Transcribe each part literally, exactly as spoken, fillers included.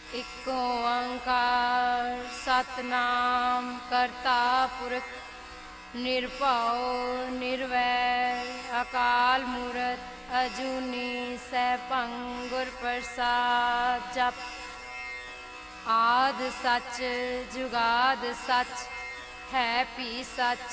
इक ओंकार सतनाम करता पुरख निरभउ निर्वैर अकाल मूरत अजूनी सैभं गुर प्रसाद। जप आद सच जुगाद सच है भी सच,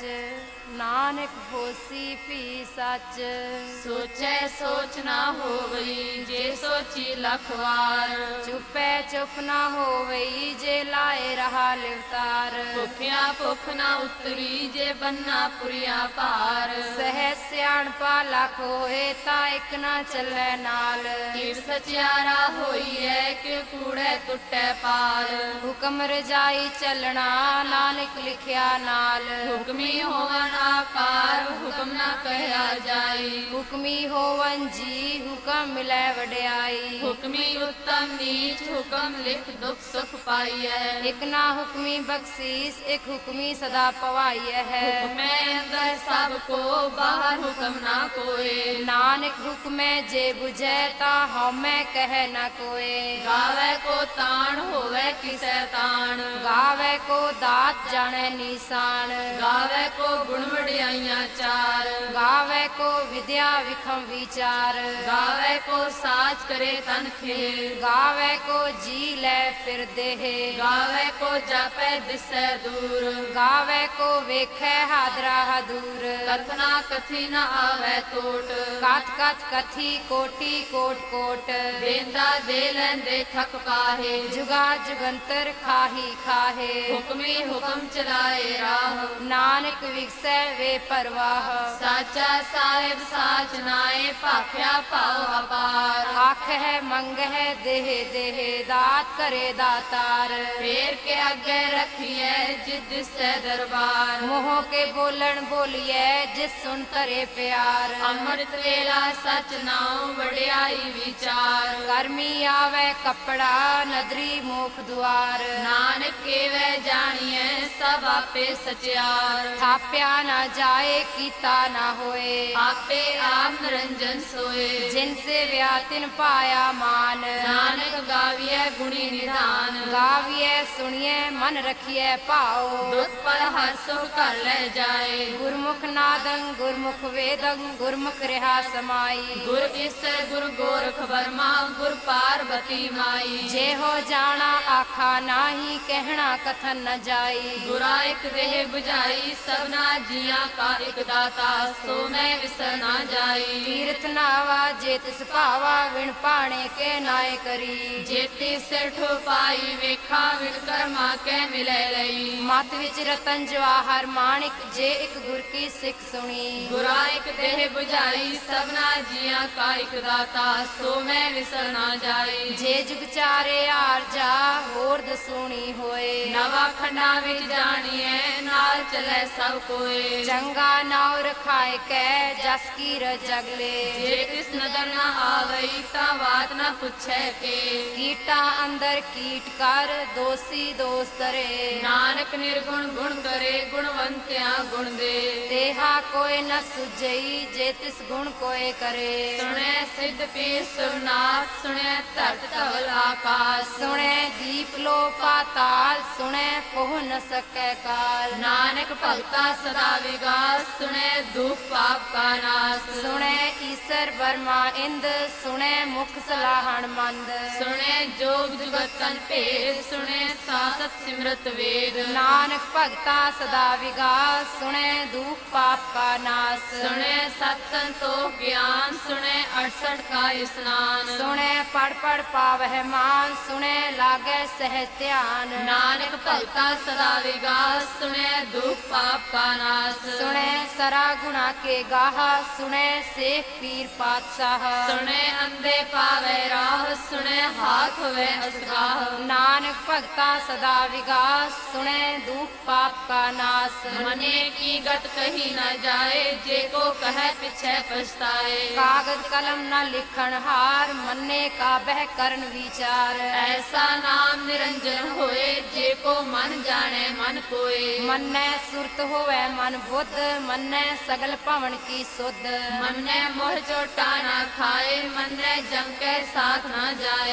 नानक होसी भी सच। सोचै सोच ना होवई जे सोची लख वार, चुपै चुप ना होवई जे लाए रहा लिवतार। भुखिया भुख ना उतरी जे बन्ना पुरिया पार, सहज सियाणपा लख होए ता इक ना चलै नाल। कीर सचियारा होईए कि कूड़े टुटै पार, हुक्म रजाई चलना नानक लिखिया नाल। हुक्मी होवन आकार हुक्म ना कहया जाई, हुक्मी होवन जी हुक्म मिलै वड्याई। हुक्मी उत्तम नीच हुक्म लिख दुख सुख पाइए। एक ना हुक्मी बख्शीस एक हुक्मी सदा पवाइए है। हुक्मे अंदर सबको बाहर हुक्म ना कोए, नानक हुक्मे जे बुझै ता हमै कह न कोए। गावे को ताण होवे किसै ताण, गावे को दात जाने निशान। गावे को गुण वड्याइयां चार, गावे को विद्या विखम विचार। गावे को साच करे तन खेर, गावे को जी ले फिर देह। गावे को जापे दिसै दूर, गावे को वेखे हादरा हदूर। कथना कथी न आवे टोट, कथ कथ कथी कोटि कोट कोट। देंदा दे लैंदे थक पाहे, जुगा जुगंतर खाही खाहे। हुक्मी हुक्म चलाए राह, नानक विगसै वे परवाह। साचा साहिब साच नाए भाख्या पाओ अपार। आख है मंग है देह देह दात करे दातार। फेर के अगे रखिए जिद से दरबार, मोह के बोलन बोलिए जिस सुन करे प्यार। अमृत वेला सच नाम वड्याई विचार, कर्मी आवे कपड़ा नदरी मुख द्वार। नानक केवे जानिए सब आपे सचियार। थाप्या ना जाए कीता ना होए, आपे आप निरंजन सोए। जिनसे व्यातिन पाया मान। नानक गाविए गुणी निधान, गाविए सुनिए मन रखिए पाओ। दुख पल हर सुख कर ले जाए, गुरमुख नादं गुरमुख वेदं गुरमुख रहा समाई। गुर ईसर गुर गोरख वर्मा गुर पार्वती माई। जे हो जाना आखा नाही कहना कथन न जाई। गुरा एक देह बुझाई सबना जिया का एक दाता, सो मैं विसर ना जाई। तीर्थ नावा जे तिस पावा विण पाणे के नाय करी। जेती सिर ठोपाई वेखा विण कर्मा के मिले लई। मत विच रतन जवाहर माणिक जे एक गुर की सिख सुनी। गुरा एक देह बुझाई सबना जिया का एक दाता, सो मैं विसर ना जाई। जे जुग चारे आर जा होर दसूनी होए। नवा खंडा विच जानिए नाल चले सब कोए। चंगा नाव रखाए कै जस की जगले। जे किस नदर न आवई ता बात न पूछे के। कीटा अंदर कीट कर दोषी दोष तरे। नानक निर्गुण गुण करे गुणवंत्या गुण दे। तेहा कोई न सुझई जे तिस गुण कोय करे। सुने सिद्ध पीर सुरनाथ सुने धरत धवल आकाश। सुने दीप लो पाताल सुने पोह न सकै काल। नानक भगता सदा विगास सुने दुख पाप का नाश। सुने ईसर बर्मा इंद सुने मुख सलाहन मंद। सुने जोग जुगतन भेद सुने सासत सिमरत वेद। नानक भगता सदा विगास सुने दुख पाप का नाश। सुने सत संतोख ज्ञान सुने अड़सठ का स्नान। सुने पढ़ पढ़ पावह मान सुने लागे सहज ध्यान। नानक भगता सदा विगास सुने दुख पाप का नाश। सुने सरा गुणा के गाहा सुने शेख पीर पातशाह। सुने अंधे पावे राह सुने हाथ वे असगाह। नानक भगता सदा विगास सुने दुख पाप का नाश। मने की गत कही न जाए जे को कहे पिछे पछताए। कागज कलम न लिखन हार मन्ने का बह करन विचार। ऐसा नाम निरंजन होए जे को मन जाने मन कोए। मन्ने सुरत होवे मन बुद्ध मन्ने सगल पवन की सुध। मन्ने मोह चोटा न खाए मन्ने जम के साथ न जाए।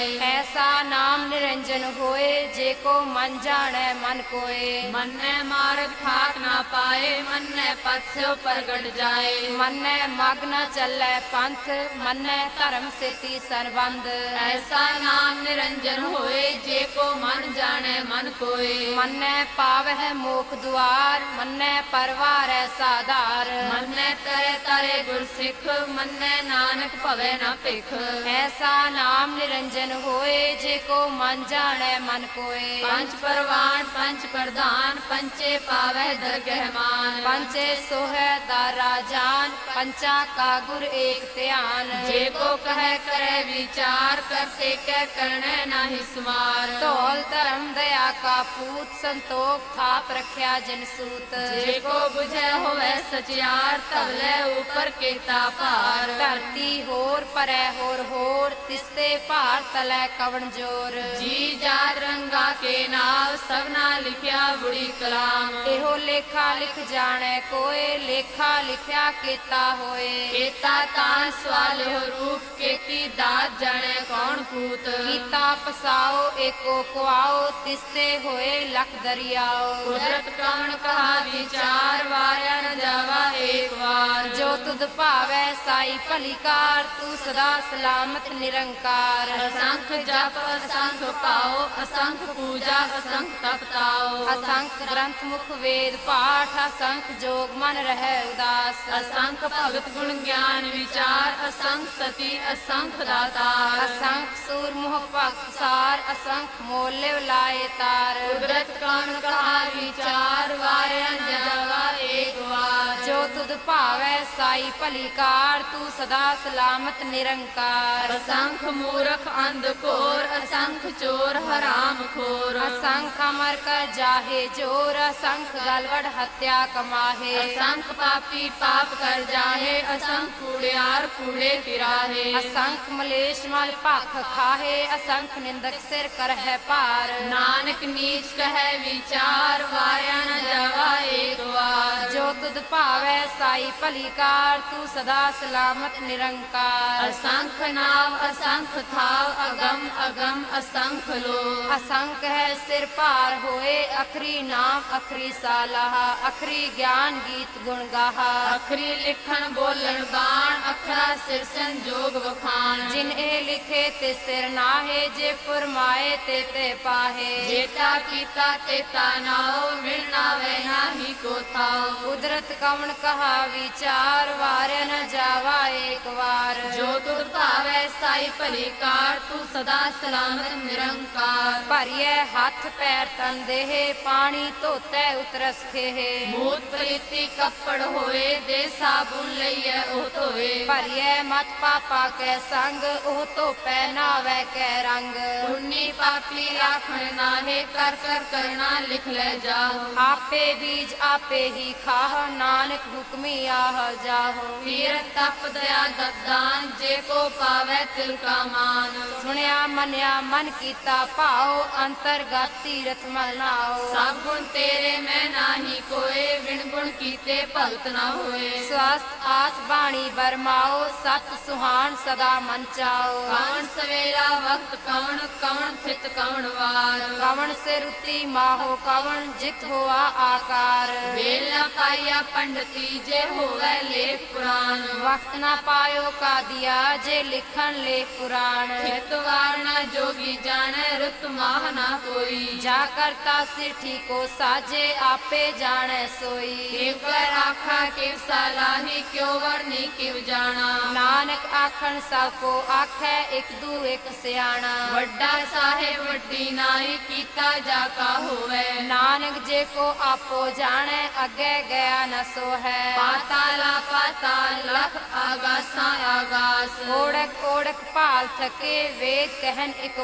जाए। ऐसा नाम निरंजन होए जे को मन जाने मन कोए। मन मार्ग ठाक ना पाए मन पथ से प्रगट जाए। मन मग न चले पंथ मन धर्म से तीसर बंद। ऐसा नाम निरंजन होए जे को मन जाने मन कोए। मन पावह मोख द्वार मन परवार साधार। मन तरे तरे गुर सिख मन नानक भवे न भिख। ऐसा नाम निरंजन होए जे को मन जाने मन कोए। पंच परवान पंच प्रधान पंचे पावह दरगह मान। पंचे सोहे दारा जान पंचा का गुर एक ध्यान। जे को कहे करे विचार करते कह करने नाही सुमार। धौल धर्म दया का पूत संतोख थाप रख्या जिन सूत। जे को बुझे होवे सचियार तबले ऊपर केता पार। धरती होर परै होर होर तिस्ते भार तले कवन जोर। जी जात रंगा के नाव सबना लिखिया बुरी कलाम। एहो लेखा लिख जाने कोए लेखा लिखया केता होए। केता तान सवाल हो रूप केती दात जाने कौन पूत। कीता पसाओ एको कुआओ तिस्ते होए लख दरियाओ। कुदरत कौन कहा विचार वाया न जावा एक बार। जो तुद भावै साई भलीकार तू सदा सलामत निरंकार। असंख जप असंख पाओ असंख पूजा असंख तपताओ। असंख ग्रंथ मुख वेद पाठ असंख जोग मन रहे उदास। असंख भगत गुण ज्ञान विचार असंख सती असंख दातार। असंख सूर मुह भक्त सार असंख मोले लाए तार। कुदरत कौन कहा विचार वाया न जावा एक बार। जो तुद भावै साई भलीकार तू सदा सलामत निरंकार। असंख मूर्ख अंध कोर असंख चोर हराम खोर। असंख अमर कर जाहे जोर असंख गलवड़ हत्या कमाहे। असंख पापी पाप कर जाहे असंख कूड़ियार कूड़े फिराहे। असंख मलेश मल भख खाहे असंख निंदक सिर करह पार। नानक नीच कहे विचार वाया न जावा एक बार। जो तुद भावै साई भलीकार तू सदा सलामत निरंकार। असंख नाव असंख थाव अगम अगम असंख लो। असंख है सिर पार होए अखरी नाम अखरी सालाह। अखरी ज्ञान गीत गुण गाहा। अखरी लिखन बोलन बाण अखरा सिर संजोग वखान। जिन ए लिखे ते सिर नाहे जे फरमाए ते ते पाहे। जेता कीता तेता नाओ मिलना वे नाही को थाओ। कुदरत कवन कहा विचार वारे न जावा एक बार। जो तुद भावै साई भलीकार तू सदा सलामत निरंकार। भरिए हाथ पैर तन देह पानी धोते उतरस खेहे। मूत प्रीति कपड़ होए दे साबुन लइए ओ धोए। भरिए मत पापा के संग ओह तो पहनावे के रंग। पुन्नी पापी आखण नाहे कर कर करना लिख ले जाओ। आपे बीज आपे ही खाह नानक हुक्मी आह जाहो। तीरथ तप दया ददान जे को पावे तिल का मान। सुनिया मनिया मन कीता पाओ अंतरगत तीरथ मलनाओ। सब गुण तेरे में नाही कोए विण गुण कीते भगत न होए। स्वस्थ आच बाणी बरमाओ सत सुहान सदा मन चाओ। कौन सवेला वक्त कौन कौन थित कौन वार। कवन से रुति माहो कवन जित हुआ आकार। बेल न पाया पंडिती जे होवे लेख पुराण। वक्त न पायो का दिया जे लिखन ले पुराण। खेत वारना जोगी जाने रुत माह ना कोई। जा करता सिठी को साजे आपे जाने सोई। एक बार आखा के सलाही क्यों वर्णी क्यों जाना। नानक आखन सब को आखे एक दू एक सियाणा। वड्डा साहेब वड्डी नाई कीता जाका होवे। नानक जे को आपो जाने अगे गया न सो है। पाताला पाताल लख आगासा आगास। ओढ़क ओढ़क पाल थके वेद कहन एक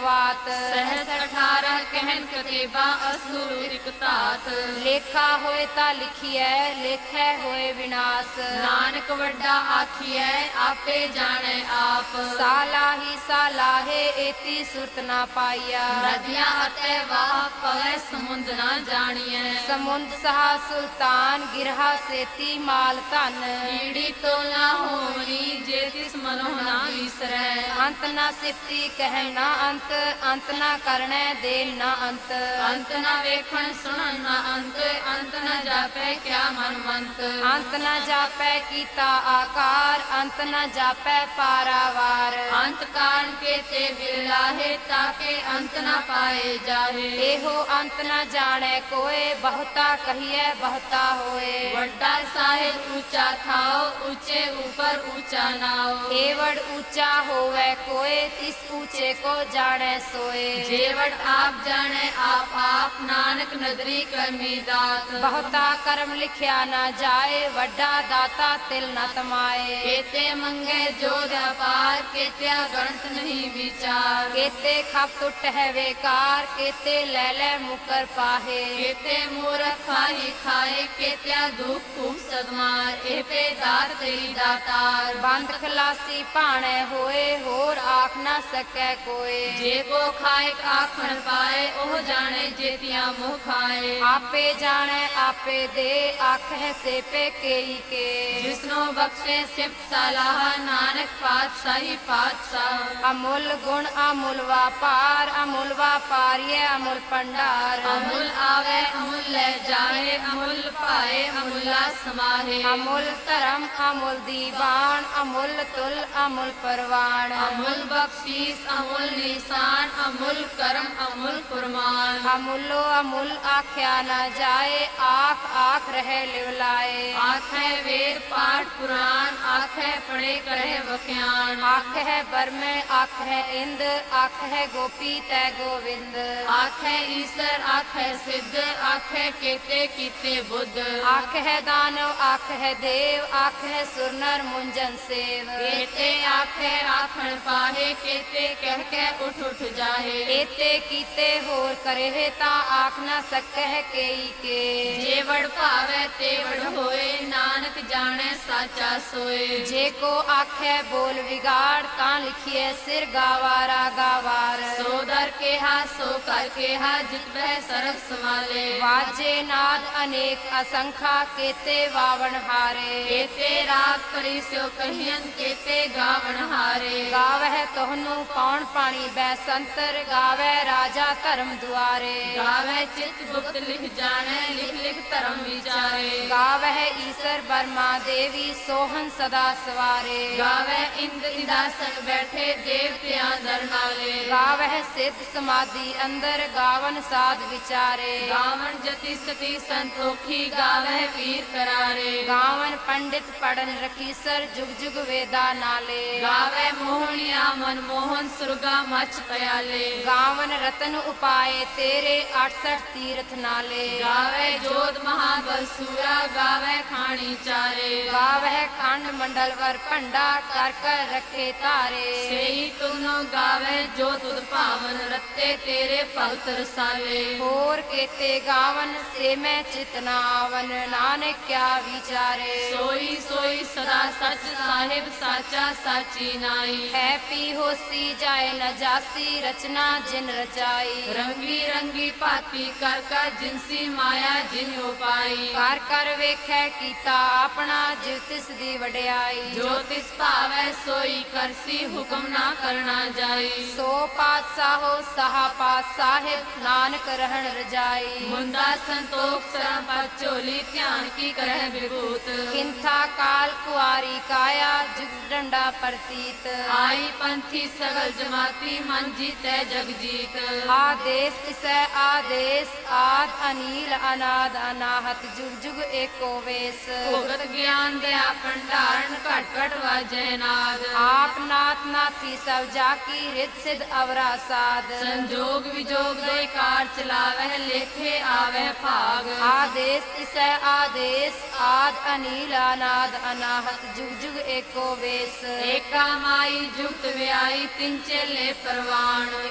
बात। सहस अठारह कहन कतेबा असुर इक तात। लेखा होए ता लिखिए लेखै होए विनाश। नानक वड्डा आखिए आपे जाने आप। साला ही सालाहे एती सुरत ना पाइया। नदियां अतै वाह पवै समुंद ना जानिए। समुंद सहा सुल्तान गिरहा सेती माल धन। कीड़ी तो ना होनी जे तिस मनो ना विसरै। अंत ना सिफती कहन ना अंत अंत ना करने देन ना अंत। अंत ना वेखण सुनन ना अंत अंत ना जापै क्या मन मंत। अंत न जापै कीता आकार अंत न जापै पारावार। अंत कान के ते बिरलाहे ताके अंत न पाए जाहे। एहो अंत न जाने कोए बहुता कहिए बहुता होए। वड्डा साहिब ऊंचा थाओ ऊंचे ऊपर ऊंचा नाओ। एवड़ ऊंचा होवे कोए तिस ऊंचे को जाने सोए। जेवड़ आप जाने आप आप नानक नदरी करमी दात। बहुता कर्म लिखिया न जाए वड्डा दाता तिल न तमाए। केते मंगे जो व्यापार केत्या गणत नहीं विचार। केते खप टुट है बेकार केते ले ले मुकर पाहे। केते मूर्ख खाई खाए केत्या दुख खूब सदमार। एपे दात तेरी दातार। बंद खलासी पाने होए होर आख न सके कोए। जे को खाए आखण पाए ओह जाने जेतिया मुँह खाए। आपे जाने आपे दे आख है से पे केई के। जिसनो बख्शे सिफ्त सलाह नानक पातशाही पातशाह। अमूल गुण अमूल व्यापार अमूल व्यापार ये अमूल भंडार। अमूल आवे अमूल ले जाए अमूल पाए अमूला समाहे। अमूल धर्म अमूल दीवान अमूल तुल अमूल परवान। अमूल बख्शीस अमूल निशान अमूल कर्म अमूल कुरमान। अमूलो अमूल आख्या न जाए आख आख रहे लिवलाए। आख है वेद पाठ पुराण आख है पढ़े करे वख्यान। आख है बर्मे आख है इंद आख है गोपी तय गोविंद। आख है ईश्वर आख है सिद्ध आख है केते कीते बुद्ध। आख है दानव आख है देव आख है सुरनर मुंजन सेव। केते आख है आखण पाहे केते कह के उठ उठ जाहे। एते कीते होर करे ता आख न सकह केई के। जेवड़ पावे तेवड़ होए नानक जाने साचा सोए। जे को आखे बोल बिगाड़ ता लिखिए सिर गावारा गावार। सो दर के हा सो कर के हा जित वह सरफ संभाले। वाजे नाद अनेक असंखा केते वावन हारे। केते राग करी सो कहियन केते गावन हारे। गावह तोहनु पौन पानी बैसंतर गावे राजा धर्म दुआरे। गावे चित गुप्त लिख जाने लिख लिख धर्म विचारे। गावह ईश्वर बर्मा देवी सोहन सदा सवारे। गावे इंद्र निदासन बैठे देवतियां दर नाले। गावह सिद्ध समाधि अंदर गावन साध विचारे। गावन जति सती संतोखी गावे वीर करारे। गावन पंडित पढ़न रखीसर जुग जुग वेदा नाले। गावे मोहनिया मनमोहन सुरगा मच पयाले। गावन रतन उपाय तेरे अड़सठ तीर्थ नाले। गावे जोध महाबल सूरा गावे खानी चारे। गावह खंड मंडल वर पंडा कर कर रखे तारे। सेही तुनो गावे जो तुद पावन रत्ते तेरे भगत रसाले। होर केते गावन से मैं चितना आवन नानक क्या विचारे। सोई सोई सदा सच साहिब साचा साची नाई। है पी होसी जाए न जासी रचना जिन रचाई। रंगी रंगी पाती कर कर जिनसी माया जिन उपाई। कर कर वेखै कीता अपना जिव तिस दी वड्याई। जो तिस भावै सोई करसी हुक्म ना करना जाई। सो पातशाहो सहा पात साहिब नानक रहन रजाई। मुंदा संतोख शरण पर चोली ध्यान की करह विभूत। किंथा काल कुआरी काया जुग डंडा प्रतीत। आई पंथी सगल जमाती मन जीते जग जीत। आदेश तिसै आदेश आद अनील अनाद अनाहत जुग जुग एको वेश। भुगत ज्ञान दया भंडारण घट घट वाजय नाद। आप नाथ नाथी सब जाकी रिद सिद्ध अवरा साध। संजोग विजोग दे कार चलावह लेखे आवह भाग। आदेश तिसै आदेश आद अनील अनाद अनाहत जुग जुग एको वेश। एका माई जुगत व्याई तिन चेले परवान।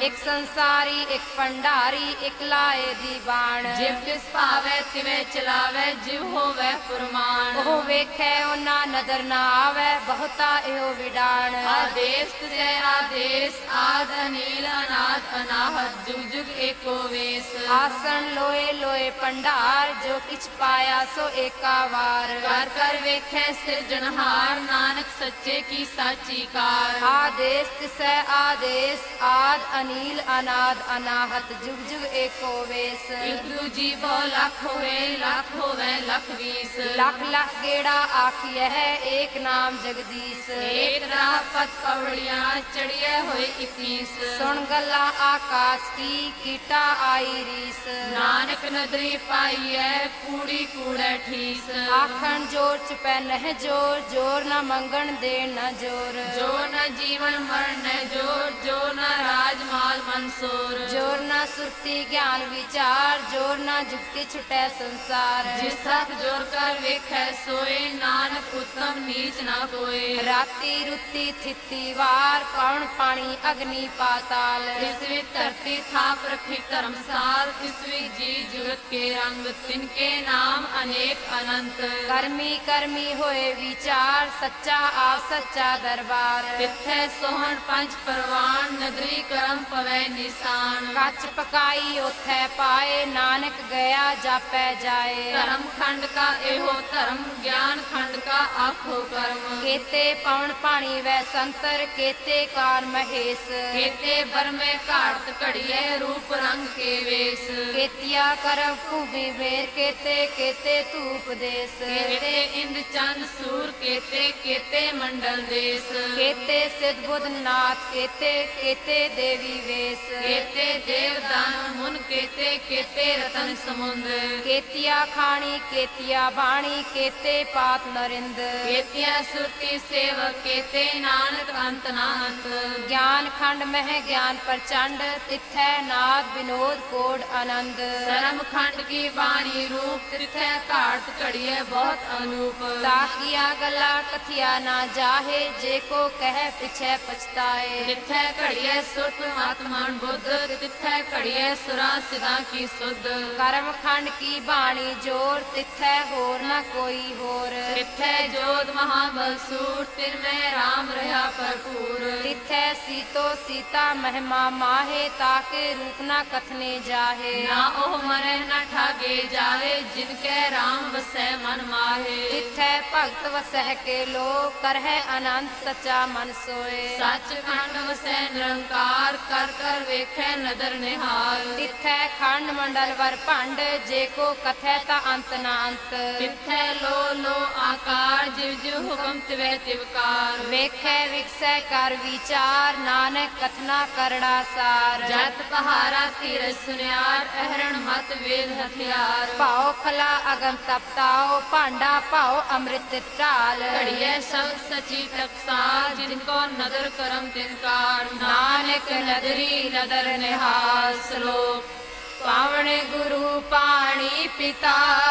ਇੱਕ ਸੰਸਾਰੀ ਇੱਕ ਭੰਡਾਰੀ ਇੱਕ ਲਾਏ ਦੀ ਬਾਣ ਜਿਵ ਤਿਸ ਭਾਵੈ ਤਿਵੇਂ ਚਲਾਵੈ ਜਿਵ ਹੋਵੈ ਫੁਰਮਾਨ ਉਹ ਵੇਖੈ ਉਹਨਾਂ ਨਦਰ ਨਾ ਆਵੈ ਬਹੁਤਾ ਇਹੋ ਵਿਡਾਣ ਆਦੇਸ ਤਿਸੈ ਆਦੇਸ ਆਦ ਅਨੀਲ ਅਨਾਦ ਅਨਾਹਤ ਜੁਗ ਜੁਗ ਏਕੋ ਵੇਸ ਆਸਣ ਲੋਏ ਲੋਏ ਭੰਡਾਰ ਜੋ ਕਿਛ ਪਾਇਆ ਸੋ ਏਕਾ ਵਾਰ ਕਰ ਕਰ ਵੇਖੈ ਸਿਰਜਣਹਾਰ ਨਾਨਕ ਸੱਚੇ ਕੀ ਸਾਚੀ ਕਾਰ ਆਦੇਸ ਤਿਸੈ ਆਦੇਸ ਆਦ ਅਨੀਲ ਅਨਾਦ ਅਨਾਹਤ ਜੁਗ ਜੁਗ ਏਕੋ ਵੇਸ ਇਕ ਦੂਜੀ ਬਹੁ ਲੱਖ ਹੋਏ ਲੱਖ ਹੋਵੇ ਲੱਖ ਵੀਸ ਲੱਖ ਲੱਖ ਗੇੜਾ ਆਖੀਐ ਏਕ ਨਾਮ ਜਗਦੀਸ਼ ਏਕ ਰਾਹ ਪਤ ਕਵੜੀਆਂ ਚੜੀਏ ਹੋਏ ਇਕੀਸ ਸੁਣ ਗੱਲਾਂ ਆਕਾਸ਼ ਕੀ ਕੀਟਾ ਆਈ ਰੀਸ ਨਾਨਕ ਨਦਰੀ ਪਾਈਐ ਕੂੜੀ ਕੂੜੈ ਠੀਸ ਆਖਣ ਜੋਰ ਚ ਪੈ ਨਹਿ ਜੋਰ ਜੋਰ ਨਾ ਮੰਗਣ ਦੇ ਨਾ ਜੋਰ ਜੋ ਨ ਜੀਵਨ ਮਰਨ ਨੈ ਜੋਰ ਜੋ ਨ ਰਾਜ ਮਾਲ ਮਨਸੂਰ ਜੋਰ ਨਾ ਸੁਰਤੀ ਗਿਆਨ ਵਿਚਾਰ ਜੋਰ ਨਾ ਜੁਗਤੀ ਛੁਟੈ ਸੰਸਾਰ ਜਿਸ ਸਤ ਜੋਰ ਕਰ ਵੇਖੈ ਸੋਏ ਨਾਨਕ ਉਤਮ ਨੀਚ ਨਾ ਕੋਏ ਰਾਤੀ ਰੁੱਤੀ ਥਿੱਤੀ ਵਾਰ ਪਵਨ ਪਾਣੀ ਅਗਨੀ ਪਾਤਾਲ ਇਸ ਵਿੱਚ ਧਰਤੀ ਥਾਪ ਰਖੀ ਧਰਮਸਾਲ ਇਸ ਵਿੱਚ ਜੀ ਜੁਗਤ ਕੇ ਰੰਗ ਤਿਨਕੇ ਨਾਮ ਅਨੇਕ ਅਨੰਤ ਕਰਮੀ ਕਰਮੀ ਹੋਏ ਵਿਚਾਰ ਸੱਚਾ ਆਪ ਸੱਚਾ ਦਰਬਾਰ ਤਿੱਥੈ ਸੋਹਣ ਪੰਜ ਪਰਵਾਨ ਨਦਰੀ ਕਰਮ ਪਵੈ ਨਿਸ਼ਾਨ ਕੱਚ ਪਕਾਈ ਉਥੈ ਪਾਏ ਨਾਨਕ ਗਿਆ ਜਾਪੈ ਜਾਏ ਧਰਮ ਖੰਡ ਕਾ ਇਹੋ ਧਰਮ ਗਿਆਨ ਖੰਡ ਕਾ ਆਖੋ ਕਰਮ ਕੇਤੇ ਪਵਨ ਪਾਣੀ ਵੈ ਸੰਤਰ ਕੇਤੇ ਕਾਰ ਮਹੇਸ਼ ਕੇਤੇ ਬਰਮੇ ਘਾਟ ਘੜੀਏ ਰੂਪ ਰੰਗ ਕੇ ਵੇਸ ਕੇਤਿਆ ਕਰਮ ਭੂਮੀ ਵੇਰ ਕੇਤੇ ਕੇਤੇ ਧੂਪ ਦੇਸ ਕੇਤੇ ਇੰਦ ਚੰਦ ਸੂਰ ਕੇਤੇ ਕੇਤੇ ਮੰਡਲ ਦੇਸ ਕੇਤੇ ਸਿਧ ਬੁੱਧ ਨਾਥ ਕੇਤੇ ਕੇਤੇ ਦੇਵੀ ਵੇਸ ਕੇਤੇ ਦੇਵ ਦਾਨ ਮੁਨ ਕੇਤੇ ਕੇਤੇ ਰਤਨ ਸਮੁੰਦ ਕੇਤਿਆ ਖਾਣੀ ਕੇਤਿਆ ਬਾਣੀ ਕੇਤੇ ਪਾਤ ਨਰਿੰਦ ਕੇਤਿਆ ਸੁਰਤੀ ਸੇਵਕ ਕੇਤੇ ਨਾਨਕ ਅੰਤ ਨਾ ਅੰਤ ਗਿਆਨ ਖੰਡ ਮਹਿ ਗਿਆਨ ਪ੍ਰਚੰਡ ਤਿਥੈ ਨਾਦ ਵਿਨੋਦ ਕੋਡ ਆਨੰਦ ਸਰਮ ਖੰਡ ਕੀ ਬਾਣੀ ਰੂਪ ਤਿਥੈ ਘਾਟ ਘੜੀਏ ਬਹੁਤ ਅਨੂਪ ਤਾਕੀਆਂ ਗੱਲਾਂ ਕਥਿਆ ਨਾ ਜਾਹੇ ਜੇ ਕੋ ਕਹਿ ਪਿਛੈ ਪਛਤਾਏ ਤਿਥੈ ਘੜੀਏ ਸੁਰਤ ਆਤਮਨ ਬੁੱਧ ਤਿਥੈ ਘੜੀਏ ਸੁਰਾ ਸਿਦਾ ਕੀ ਸੁਧ ਕਰਮ ਖੰਡ ਕੀ ਬਾਣੀ ਜੋਰ ਤਿਥੈ ਹੋਰ ਨਾ ਕੋਈ ਹੋਰ ਤਿਥੈ ਜੋਤ ਮਹਾਬਲ ਸੂਰ ਤਿਨ ਮੈਂ ਰਾਮ ਰਹਾ ਭਰਪੂਰ ਤਿਥੈ ਸੀਤੋ ਸੀਤਾ ਮਹਿਮਾ ਮਾਹੇ ਤਾਕੇ ਰੂਪ ਨਾ ਕਥਨੇ ਜਾਹੇ ਨਾ ਉਹ ਮਰੇ ਨਾ ਠਾਗੇ ਜਾਵੇ ਜਿਨ ਕੈ ਰਾਮ ਵਸੈ ਮਨ ਮਾਹੇ ਤਿਥੈ ਭਗਤ ਵਸਹਿ ਕੇ ਲੋ ਕਰਹਿ ਅਨੰਤ ਸਚਾ ਮਨ ਸੋਏ ਸੱਚ ਖੰਡ ਵਸੈ ਨਿਰੰਕਾਰ ਕਰ ਕਰ ਵੇਖੈ ਨਦਰ ਨਿਹਾਲ ਤਿਥੈ ਖੰਡ ਮੰਡਲ ਵਰ ਭੰਡ ਜੇ ਕੋ ਕਥੈ ਤਾ ਅੰਤ ਨਾ ਅੰਤ ਤਿਥੈ ਲੋ ਲੋ ਆਕਾਰ ਜਿਵ ਜਿਵ ਹੁਕਮ ਤਿਵੈ ਤਿਵਕਾਰ ਵੇਖੈ ਵਿਕਸੈ ਕਰ ਵਿਚਾਰ ਨਾਨਕ ਕਥਨਾ ਕਰੜਾ ਸਾਰ ਜਤ ਪਹਾਰਾ ਤੀਰ ਸੁਨਿਆਰ ਅਹਰਣ ਮਤ ਵੇਦ ਹਥਿਆਰ ਭਾਉ ਖਲਾ ਅਗਨ ਤਪਤਾਓ ਭਾਂਡਾ ਭਾਉ ਅੰਮ੍ਰਿਤ ਢਾਲ ਘੜੀਏ ਸਭ ਸਚੀ ਟਕਸਾਲ ਜਿਨ ਕੋ ਨਦਰ ਕਰਮ ਤਿਨਕਾਰ ਨਾਨਕ ਨਦਰੀ ਨਦਰ ਨਿਹਾਲ ਸ਼ਲੋਕ ਪਾਵਨ ਗੁਰੂ ਪਾਣੀ ਪਿਤਾ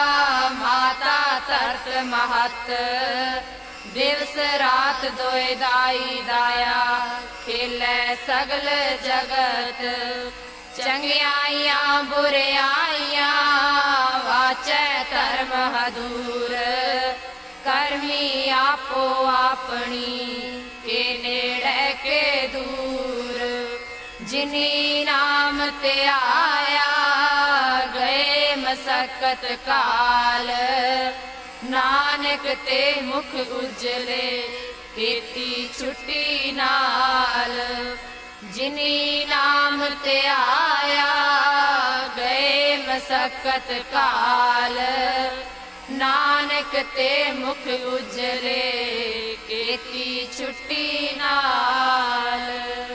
ਮਾਤਾ ਧਰਤ ਮਹਤ ਦਿਵਸ ਰਾਤ ਦੋਇ ਦਾਈ ਦਾਇਆ ਖੇਲੇ ਸਗਲ ਜਗਤ ਚੰਗਿਆਈਆਂ ਬੁਰਿਆਈਆਂ ਵਾਚੈ ਧਰਮ ਹਦੂਰ ਕਰਮੀ ਆਪੋ ਆਪਣੀ ਕੇ ਨੇੜੇ ਕੇ ਦੂਰ ਜਿਨੀ ਨਾਮ ਤੇ ਆਇਆ ਗਏ ਮਸਕਤ ਕਾਲ ਨਾਨਕ ਤੇ ਮੁਖ ਉਜਲੇ ਕੀਤੀ ਛੁੱਟੀ ਨਾਲ ਜਿਨੀ ਨਾਮ ਤੇ ਆਇਆ ਗਏ ਮਸਕਤ ਕਾਲ ਨਾਨਕ ਤੇ ਮੁਖ ਉਜਲੇ ਕੀਤੀ ਛੁੱਟੀ ਨਾਲ।